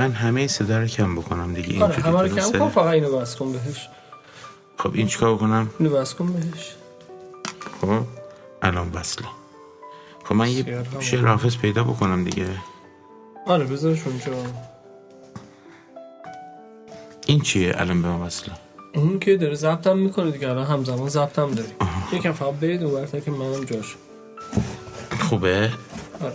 من همه صدا رو کم بکنم دیگه. آره همه رو کم کن، فقط اینو بس کن بهش. خب این چیکار بکنم؟ اینو بس کن بهش. خب الان وصله. خب من یه شعر حافظ پیدا بکنم دیگه. آره بذارش اونجا. این چیه الان به من وصله؟ اون که داره ضبطم میکنه دیگه، الان همزمان ضبطم داری. یکم فقط برید اون ورتا که منم جاش. خوبه؟ آره.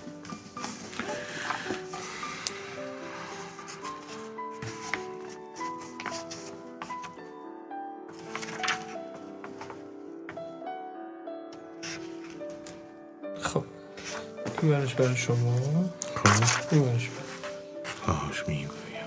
خب این برش برای شما. خب این برش باش میگویم.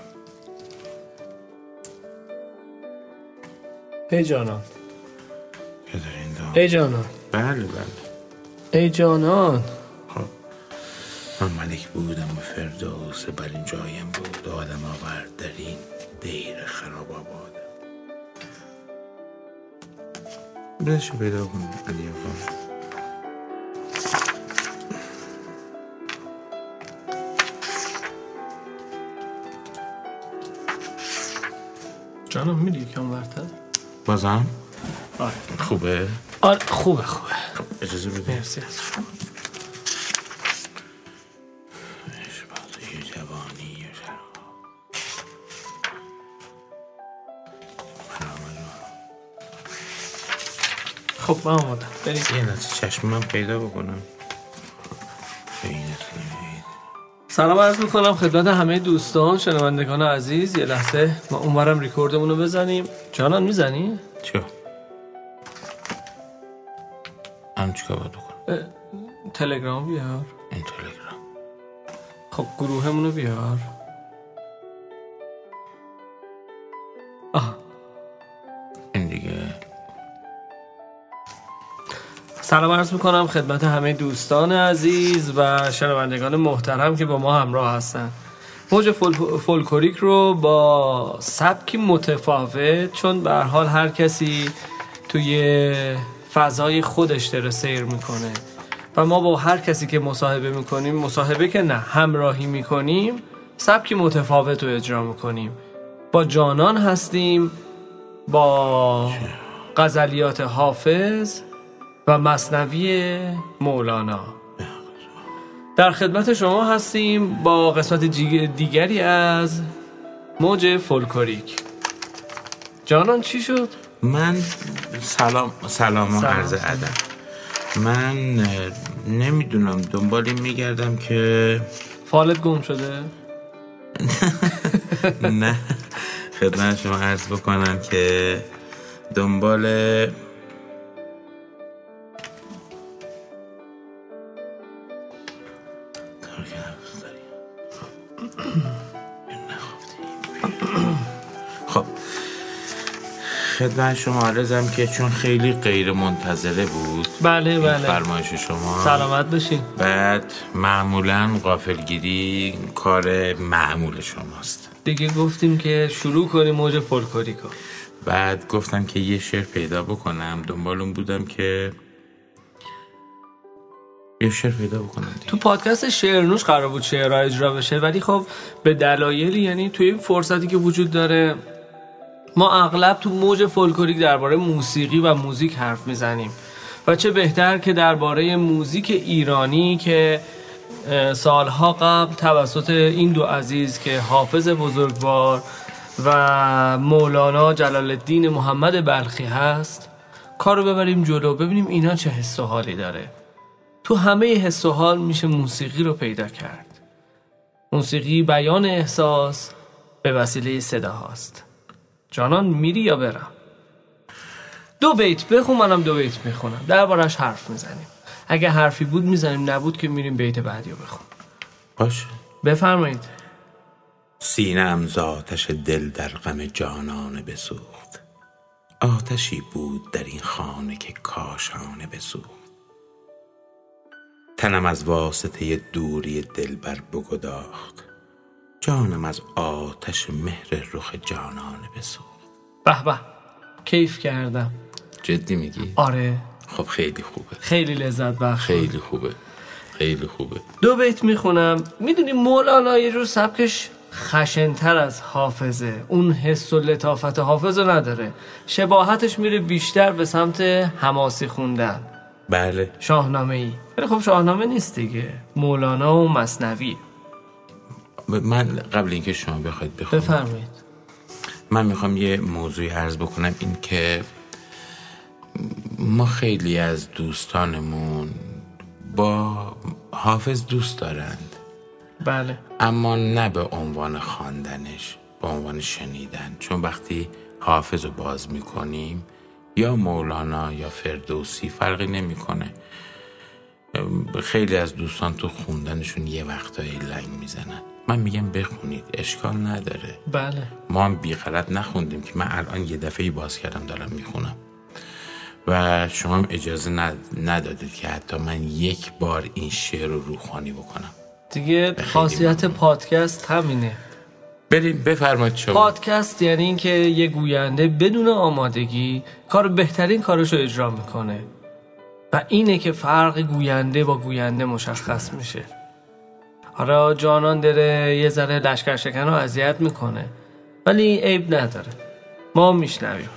ای جانان. که دارین دام. ای جانان. بله بله. ای جانان. خب من ملک بودم و فردوس بر این جایم بود، آدم آورد در این دیر خراب آباد. بذارشو پیدا کنم علی آقا. جانم میری یکم ورتر؟ بازم؟ آره خوبه؟ آره خوبه. خب اجازه بده. مرسی از شما. اشباطه جوانی و شراب. خب من آمادم برید. یه نتی چشم من پیدا بکنم. سلام عرض میکنم خدمت همه دوستان شنوندگان عزیز. یه لحظه ما اونورم ریکوردمون رو بزنیم. جانان میزنی؟ چه؟ هم چیکار باید بکنم؟ تلگرام بیار. این تلگرام. خب گروهمون رو بیار. این دیگه. سلام عرض میکنم خدمت همه دوستان عزیز و شنوندگان محترم که با ما همراه هستن. موج فولکلوریک رو با سبکی متفاوت، چون به هر حال هر کسی توی فضای خودش داره سیر میکنه و ما با هر کسی که مصاحبه میکنیم، مصاحبه که نه همراهی میکنیم، سبکی متفاوت رو اجرا میکنیم. با جانان هستیم، با غزلیات حافظ و مثنوی مولانا. در خدمت شما هستیم با قسمت دیگری از موج فولکلوریک. جانان چی شد؟ من سلام و عرض ادب. من نمیدونم دنبالی میگردم که فالت گم شده؟ نه خدمت شما عرض بکنم که دنبال خب خدمت شما عرضم که چون خیلی غیر منتظره بود. بله فرمایش شما. سلامت باشین. بعد معمولا غافلگیری کار معمول شماست دیگه گفتیم که شروع کنیم موج فولکلوریکو. بعد گفتم که یه شعر پیدا بکنم، دنبال اون بودم که یه شعر پیدا بکنم دیگه. تو پادکست شعرنوش قرار بود شعرها اجرا بشه، ولی خب به دلایلی، یعنی توی این فرصتی که وجود داره ما اغلب تو موج فولکلوریک درباره موسیقی و موزیک حرف میزنیم و چه بهتر که درباره موزیک ایرانی که سالها قبل توسط این دو عزیز که حافظ بزرگوار و مولانا جلال الدین محمد بلخی هست کارو ببریم جلو، ببینیم اینا چه حس و حالی داره. تو همه حس و حال میشه موسیقی رو پیدا کرد. موسیقی بیان احساس به وسیله صدا هاست. جانان میری یا برم؟ 2 بیت بخون، منم 2 بیت میخونم، دربارش حرف میزنیم. اگه حرفی بود میزنیم، نبود که میریم بیت بعدی رو بخون. باشه بفرمایید. سینه‌ام ز آتش دل در غم جانانه بسوخت، آتشی بود در این خانه که کاشانه بسوخت. تنم از واسطه دوری دلبر بگداخت، جانم از آتش مهر رخ جانانه بسوخت. به به، کیف کردم. جدی میگی؟ آره. خب خیلی خوبه، خیلی لذت بخش. خیلی خوبه. 2 بیت میخونم. میدونی مولانا یه جور سبکش خشن‌تر از حافظه. اون حس و لطافت حافظه نداره، شباهتش میره بیشتر به سمت حماسی خوندن. بله. شاهنامه‌ای. ولی خب شاهنامه نیست دیگه، مولانا و مثنوی. من قبل اینکه شما بخواید بخونید بفرمایید. من میخوام یه موضوعی عرض بکنم، این که ما خیلی از دوستانمون با حافظ دوست دارند، بله، اما نه به عنوان خواندنش، به عنوان شنیدن. چون وقتی حافظ رو باز میکنیم، یا مولانا یا فردوسی فرقی نمیکنه، خیلی از دوستان تو خوندنشون یه وقتایی لنگ میزنن. من میگم بخونید، اشکال نداره. بله. ما هم بی‌غرض نخوندیم که من الان یه دفعه باز کردم دارم میخونم و شما هم اجازه ندادید که حتی من یک بار این شعر رو روخوانی بکنم. دیگه خاصیت پادکست همینه. بریم بفرمایید شما. پادکست یعنی این که یه گوینده بدون آمادگی بهترین کارشو اجرا میکنه و اینه که فرق گوینده با گوینده مشخص میشه. حالا جانان داره یه ذره لشکر شکن رو اذیت میکنه، ولی عیب نداره، ما میشنویم.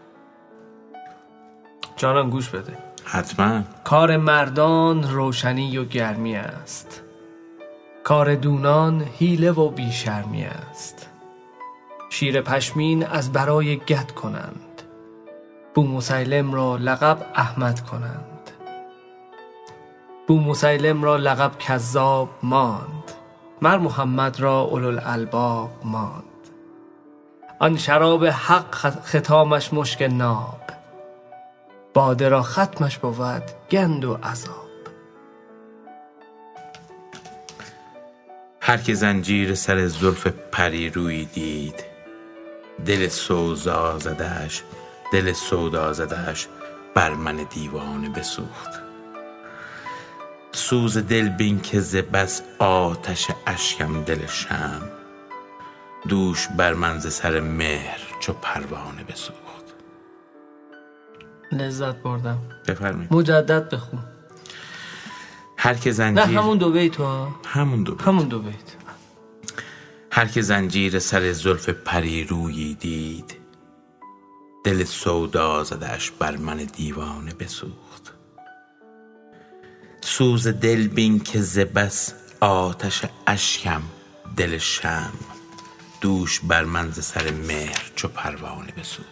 جانان گوش بده. حتما. کار مردان روشنی و گرمی است، کار دونان حیله و بیشرمی است. شیر پشمین از برای گد کنند، بومسیلم را لقب احمد کنند. بومسیلم را لقب کذاب ماند، مر محمد را اولوالالباب ماند. آن شراب حق ختامش مشک ناب، باده را ختمش بود گند و عذاب. هر که زنجیر سر زلف پری روی دید، دل سودا زدهش بر من دیوانه بسوخت. سوز دل بین که ز بس آتش اشکم دل شمع، دوش بر من ز سر مهر چو پروانه بسوخت. لذت بردم. بفرمایید. مجدد بخون. هر که زنجیر، نه همون دو بیت ها، همون دو بیت. هر که زنجیر سر زلف پری رویی دید، دل سودا زدهش بر من دیوانه بسوخت. سوز دل بین که ز بس آتش اشکم دل شمع، دوش بر من ز سر مهر چو پروانه بسوخت.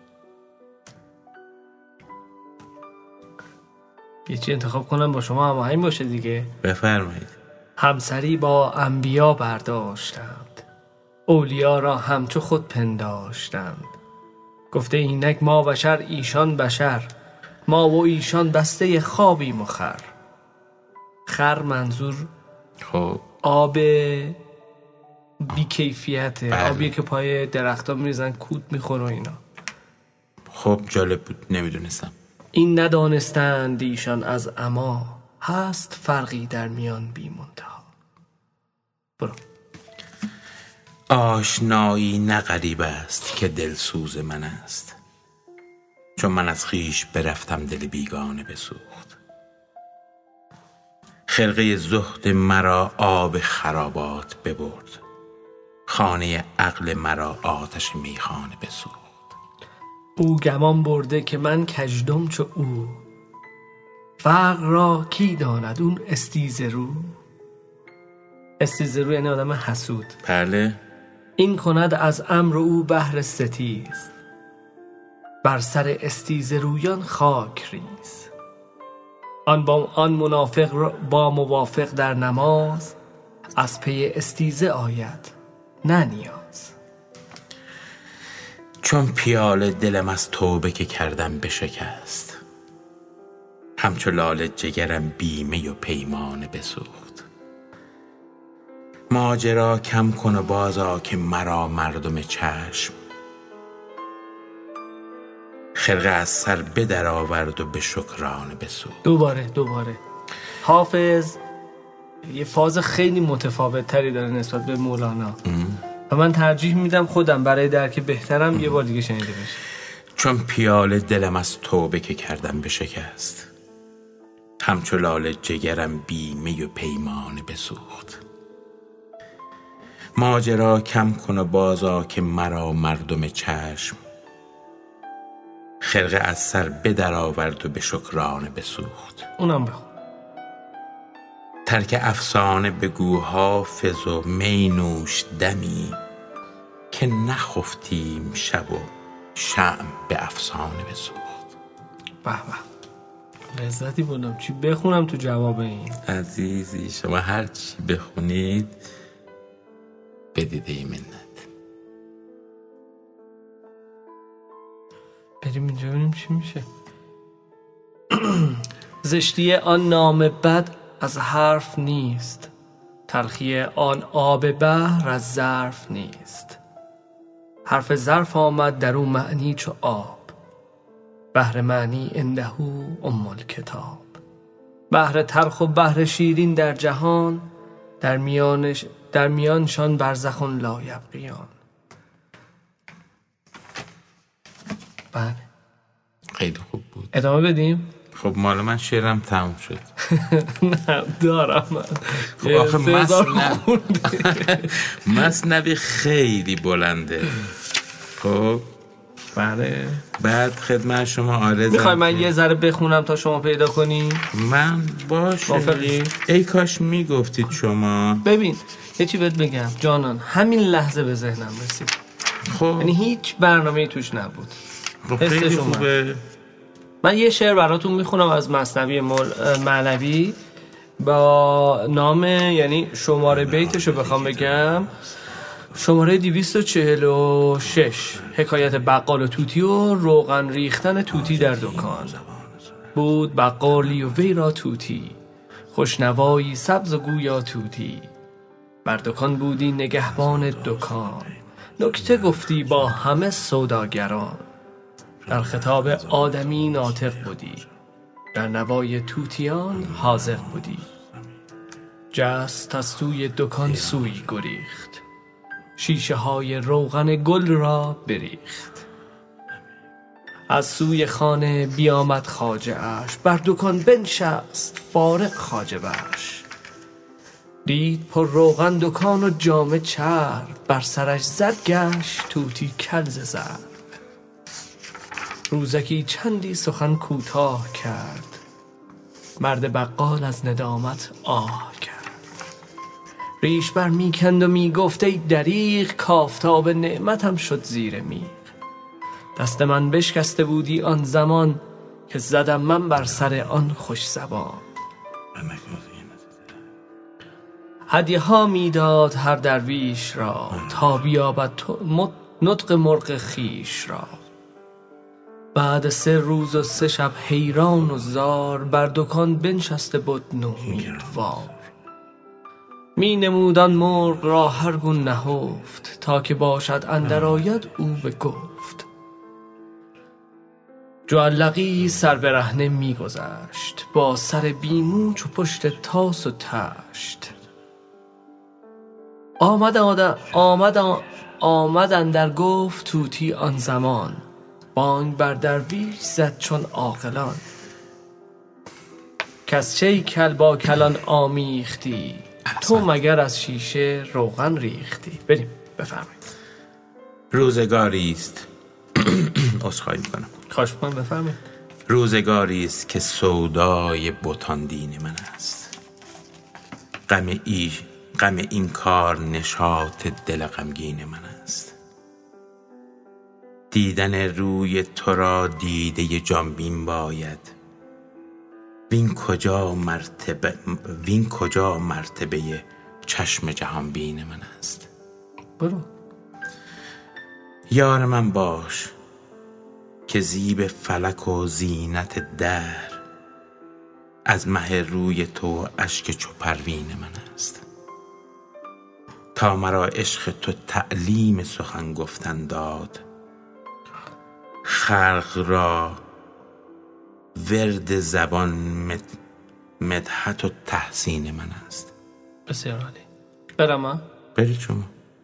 یه چی انتخاب کنم با شما هماهنگ باشه دیگه. بفرمایید. همسری با انبیا برداشتند، اولیا را همچو خود پنداشتند. گفته اینک ما بشر ایشان بشر، ما و ایشان بسته خوابیم و خر. خر منظور خب آب بیکیفیته. بله. آبیه که پای درختا میریزن کود میخوره و اینا. خب جالب بود، نمیدونستم. این ندانستند ایشان از عما، هست فرقی در میان بی منتها. برو. آشنایی نه غریب است که دل سوز من است، چون من از خویش برفتم دل بیگانه بسوخت. خرقه زهد مرا آب خرابات ببرد، خانه عقل مرا آتش میخانه بسوخت. او گمان برده که من کژدم چو او، فقر را کی داند اون استیزه رو. استیزه رو یعنی آدم حسود. بله. این کند از امر او بهر ستیز، بر سر استیزه رویان خاک ریز. آن منافق با موافق در نماز، از پی استیزه آید نه نیاز. چون پیاله دلم از توبه که کردم بشکست، همچو لاله جگرم بیمه و پیمانه بسوخت. ماجرا کم کن و بازا که مرا مردم چشم، خرقه از سر بدر آورد و به شکرانه بسوخت. دوباره حافظ یه فاز خیلی متفاوت تری داره نسبت به مولانا و من ترجیح میدم خودم برای درک بهترم یه بار دیگه شنیده بشه. چون پیاله دلم از توبه که کردم بشکست، همچو لاله جگرم بیمه و پیمانه بسوخت. ماجرا کم کن و بازا که مرا مردم چشم خرقه از سر بدر آورد و به شکرانه بسوخت. اونم بخون. ترک افسانه بگو حافظ و می نوش دمی که نخفتیم شب و شمع به افسانه بسوخت. به به، لذتی بودم. چی بخونم تو جواب این؟ عزیزی شما هر چی بخونید بدیده ای منت. بریم اینجا ببینیم چی میشه. زشتی آن نام بد از حرف نیست، تلخی آن آب بحر از ظرف نیست. حرف ظرف آمد در او معنی چو آب، بحر معنی اندهو ام الکتاب. بحر تلخ و بحر شیرین در جهان، در میانشان برزخون لا یبغیان. بله خیلی خوب بود. ادامه بدیم؟ خب مال من شعرم تموم شد. نه دارم من. خب آخه مثنوی خیلی بلنده. خب بله بعد خدمت شما آرزم. میخوای من یه ذره بخونم تا شما پیدا کنی؟ من باشه. موافقی؟ ای کاش میگفتید شما. ببین یه چی بهت بگم جانان، همین لحظه به ذهنم رسید. خب یعنی هیچ برنامه‌ای توش نبود. خب خیلی خوبه. من یه شعر براتون میخونم از مثنوی معنوی با نام، یعنی شماره بیتشو بخوام بگم، شماره 246. حکایت بقال و توتی و روغن ریختن توتی در دکان. بود بقالی و وی را توتی، خوشنوایی سبز و گویا توتی. بر دکان بودی نگهبان دکان، نکته گفتی با همه سوداگران. در خطاب آدمی ناطق بودی، در نوای توتیان حاذق بودی. جست از توی دکان سوی گریخت، شیشه های روغن گل را بریخت. از سوی خانه بیامد خواجه اش، بر دکان بنشست فارغ خواجه بش. دید پر روغن دکان و جامه چرب، بر سرش زد گشت توتی کل ز ضرب. روزکی چندی سخن کوتاه کرد، مرد بقال از ندامت آه کرد. ریش بر میکند و میگفت ای دریغ، کافتاب نعمتم شد زیر میغ. دست من بشکسته بودی آن زمان، که زدم من بر سر آن خوش زبان. هدیه ها میداد هر درویش را، تا بیابد نطق مرغ خیش را. بعد 3 روز و 3 شب حیران و زار، بر دکان بنشسته بود نومیدوار. می نمودان مرغ را هر گون نهفت، تا که باشد اندر آید او به گفت. جعلقی سر برهنه می گذشت، با سر بیمو چو پشت تاس و تشت. آمد اندر گفت توتی آن زمان، بانگ بر درویش زد چون عاقلان. کس چه کل با کلان آمیختی، تو مگر از شیشه روغن ریختی. بریم بفرمایید. روزگاری است عذرخواهی میکنم. خواهش میکنم بفرمایید. روزگاری است که سودای بتان دین من است. غم این کار نشاط دل غمگین من است. دیدن روی تو را دیده جانبین باید، وین کجا مرتبه چشم جهان بین من است. برو یار من باش که زیب فلک و زینت دهر، از مه روی تو اشک چو پروین من است. تا مرا عشق تو تعلیم سخن گفتن داد، خلق را ورد زبان مدحت و تحسین من است. بسیار عالی. برم برید شما.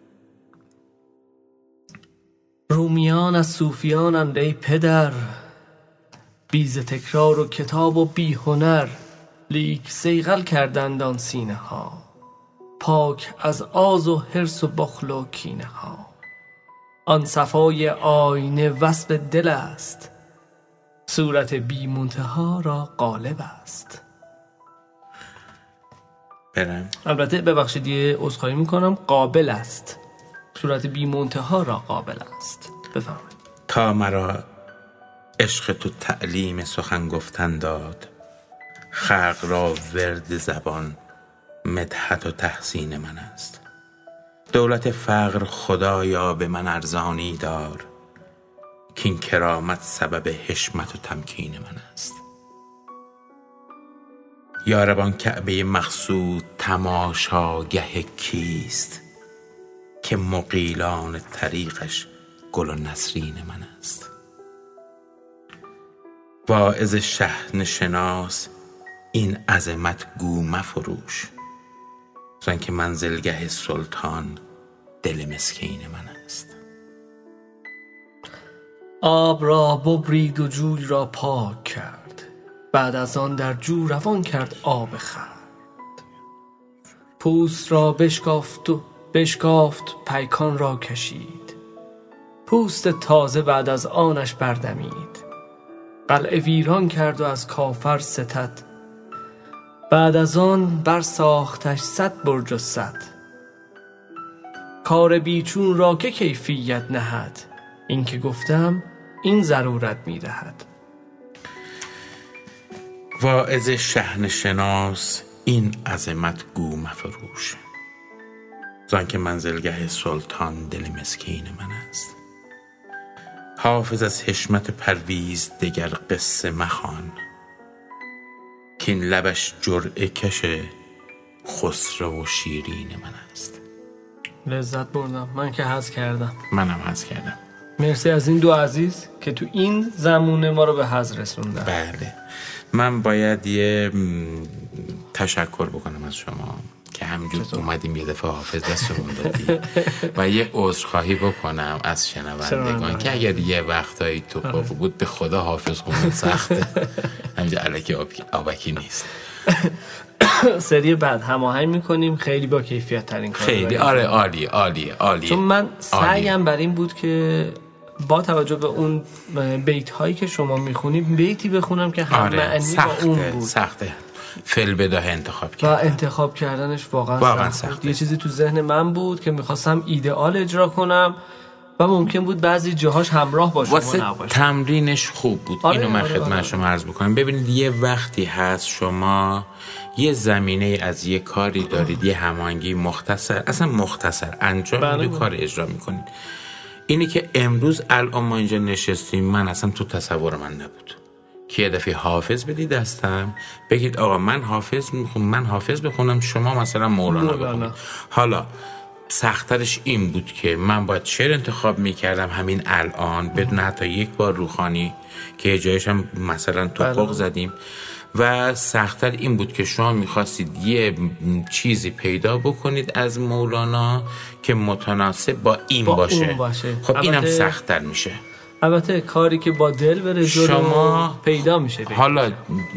رومیان از صوفیانند ای پدر، بی ز تکرار و کتاب و بی هنر. لیک صیقل کردند آن سینه ها، پاک از آز و حرص و بخل و کینه ها. آن صفای آینه وصف دل است، صورت بی منتها را غالب است. برم. البته ببخشید یه عذرخواهی میکنم، قابل است، صورت بی منتها را قابل است. بفرمایید. تا مرا عشق تو تعلیم سخن گفتن داد، خلق را ورد زبان مدحت و تحسین من است. دولت فقر خدایا به من ارزانی دار، که این کرامت سبب حشمت و تمکین من است. یارب آن کعبه مقصود تماشاگه کیست، که مغیلان طریقش گل و نسرین من است. واعظ شحنه شناس این عظمت گو مفروش، زن که منزلگه سلطان دل مسکین من است. آب را ببرید و جوی را پاک کرد، بعد از آن در جو روان کرد آب خورد. پوست را بشکافت پیکان را کشید، پوست تازه بعد از آنش بردمید. قلعه ویران کرد و از کافر ستد، بعد از آن برساختش 100 برج و 100. کار بیچون را که کیفیت نهد، این که گفتم این ضرورت می‌دهد. واعظ شحنه شناس این عظمت گو مفروش، زن که منزلگه سلطان دل مسکین من است. حافظ از حشمت پرویز دگر قصه مخوان، که این لبش جرعه کش خسرو و شیرین من است. لذت بردم، من که حظ کردم. منم حظ کردم. مرسی از این دو عزیز که تو این زمونه ما رو به حظ رسوندن. بله، من باید یه تشکر بکنم از شما که همینجور اومدیم یه دفعه حافظ دستمون دادی و یه عذرخواهی بکنم از شنوندگان که اگر یه وقتایی توپاق بود، به خدا حافظ خوندن سخته، همینجا الکی آبکی نیست. سری بعد هماهنگ میکنیم، خیلی با کیفیت ترین کار. خیلی آره، عالیه. چون من سعیم بر این بود که با توجه به اون بیت هایی که شما میخونید بیتی بخونم که هم معنی با اون بود. سخته فعل بداهه انتخاب کردن و انتخاب کردنش واقعا سخته. یه چیزی تو ذهن من بود که میخواستم ایدئال اجرا کنم و ممکن بود بعضی جاهاش همراه با شما نباشه. تمرینش خوب بود. اینو من خدمت شما عرض بکنم. ببینید یه وقتی هست شما یه زمینه از یه کاری دارید، یه هماهنگی مختصر انجام میدید، کار اجرا میکنید. اینی که امروز الان ما اینجا نشستیم، من اصلا تو تصور من نبود که یه دفعه حافظ بدید دستم، بگید آقا من حافظ بخونم، شما مثلا مولانا بخونید. حالا سخت‌ترش این بود که من باید شعر انتخاب میکردم همین الان بدون حتی یک بار روخانی که یه جایش هم مثلا توپق زدیم، و سخت‌تر این بود که شما میخواستید یه چیزی پیدا بکنید از مولانا که متناسب با این باشه. خب اینم سخت‌تر میشه. البته کاری که با دل بره جلو شما پیدا میشه. حالا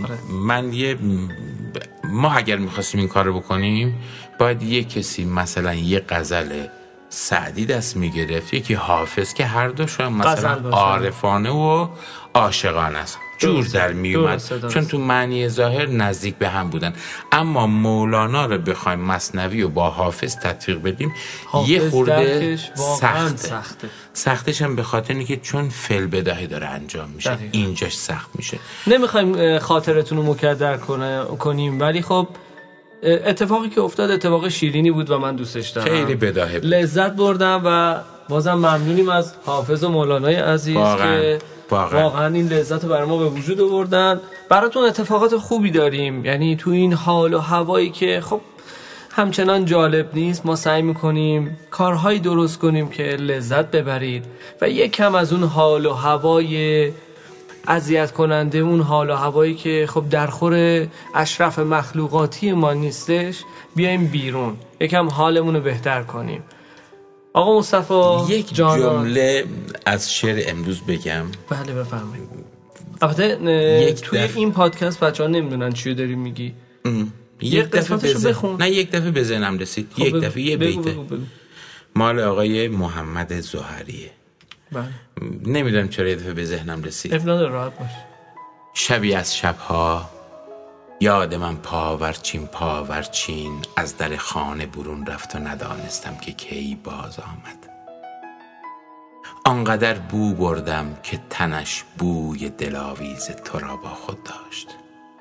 ما اگر میخواستیم این کار رو بکنیم، باید یه کسی مثلا یه غزل سعدی دست میگرفت، یکی حافظ، که هر دوشون مثلا عارفانه و عاشقانه است، جور در میومد، چون تو معنی ظاهر نزدیک به هم بودن. اما مولانا رو بخوایم مثنوی و با حافظ تطبیق بدیم یه خورده سخته. سختش هم به خاطر اینه که چون فعل بداهه داره انجام میشه، اینجاش سخت میشه. نمیخوایم خاطرتون رو مکدر کنیم، ولی خب اتفاقی که افتاد اتفاق شیرینی بود و من دوستش دارم. خیلی بداهه بود. لذت بردم و بازم ممنونیم از حافظ و مولانای عزیز که واقعا این لذت رو برای ما به وجود آوردن. براتون اتفاقات خوبی داریم، یعنی تو این حال و هوایی که خب همچنان جالب نیست، ما سعی میکنیم کارهایی درست کنیم که لذت ببرید و یک کم از اون حال و هوای اذیت کننده، اون حال و هوایی که خب در خور اشرف مخلوقاتی ما نیستش، بیایم بیرون، یکم حالمون رو بهتر کنیم. آقا مصطفی یک جمله از شعر امروز بگم. بله بفرمایید. البته توی این پادکست بچه‌ها نمیدونن چی داری میگی. یک دفعه قسمتشو بخون. نه یک دفعه به ذهنم رسید. خب یک بگو. دفعه یه بگو بیته بگو. مال آقای محمد زهریه. بله. نمیدونم چرا یه دفعه به ذهنم رسید. افناد راحت باش. شبی از شبها یاد من پاورچین از در خانه برون رفت و ندانستم که کی باز آمد. آنقدر بو بردم که تنش بوی دلاویز تو را با خود داشت.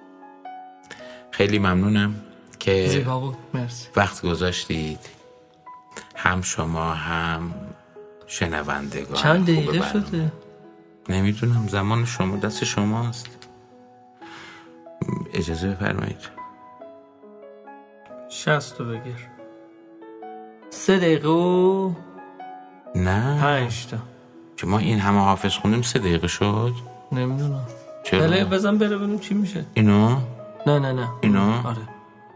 خیلی ممنونم که زیبا بود. مرسی. وقت گذاشتید، هم شما هم شنوندگان. چند دقیقه برنامه. شده؟ نمیدونم، زمان شما دست شماست. اجازه بفرمایید. 60 بگیر. 3 دقیقه و نه 5 تا. که ما این همه حافظ خوندیم 3 دقیقه شد. نمیدونم. چرا؟ بله بزن بره ببینیم چی میشه. اینو نه اینو؟ آره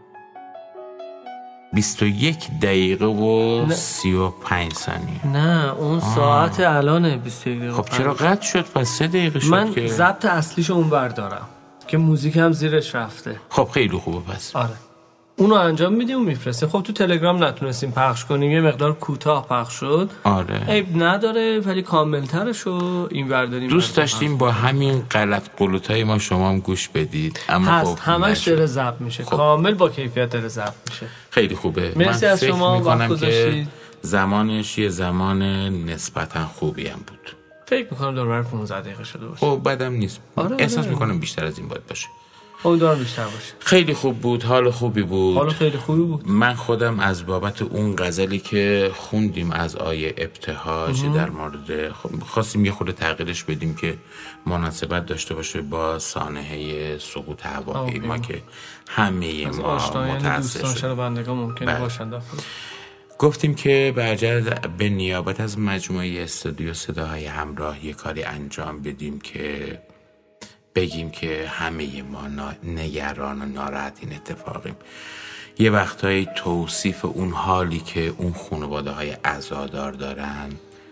21 دقیقه و 35 ثانیه. نه اون ساعت الانه 21 دقیقه. خب چرا قطع شد؟ پس 3 دقیقه شد من که ضبط اصلیشو اون بردارم که موزیک هم زیرش رفته. خب خیلی خوبه. پس آره اونو انجام میدیم و میفرستیم. خب تو تلگرام نتونستیم پخش کنیم، یه مقدار کوتاه پخش شد. آره عیب نداره ولی کاملترشو این ورداریم. دوست داشتیم با همین غلط قلوتای ما شما هم گوش بدید، اما هست خب همش نشد. داره ضبط میشه. خب. کامل با کیفیت داره ضبط میشه. خیلی خوبه. مرسی من از فکر شما، میکنم وقت که گذاشتید. زمانش یه زمان نسبتا خوبی هم بود. فکر میکنم دور 15 دقیقه شده باشه. خب بدم نیست. آره. احساس میکنم بیشتر از این باید باشه. امیدوارم بیشتر باشه. خیلی خوب بود، حال خوبی بود. حالا خیلی خوبی بود. من خودم از بابت اون غزلی که خوندیم از آیه ابتهاج در مورد خواستیم یه خورده تغییرش بدیم که مناسبت داشته باشه با سانحه سقوط هواپیما که همه از ما آشنایان متأثر دوستان شدیم. شنوندگان ممکنه بله. باشند. گفتیم که برجرد به نیابت از مجموعه استودیو صداهای همراه یه کاری انجام بدیم که بگیم که همه ما نگران و ناراحت این اتفاقیم. یه وقتایی توصیف اون حالی که اون خانواده های عزادار دارن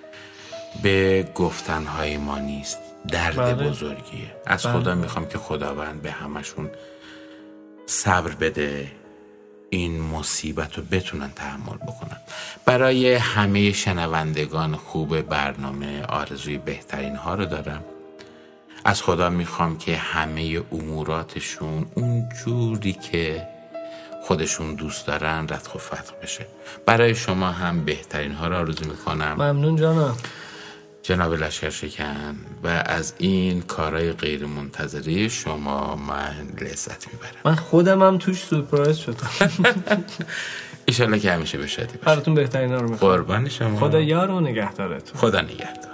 به گفتنهای ما نیست، درد بزرگیه. از خدا میخوام که خداوند به همشون صبر بده، این مصیبت رو بتونن تحمل بکنن. برای همه شنوندگان خوب برنامه آرزوی بهترین ها رو دارم. از خدا میخوام که همه اموراتشون اون جوری که خودشون دوست دارن ردخ و فتح بشه. برای شما هم بهترین ها رو آرزو میکنم. ممنون جانم جناب لشکرشکن، و از این کارهای غیر منتظری شما من لذت میبرم. من خودم هم توش سورپرایز شدم. ایشالله که همیشه به شادی باشه. براتون بهترین ها رو میخوام. قربان شما. خدا یار و نگهدارتون. خدا نگهدار.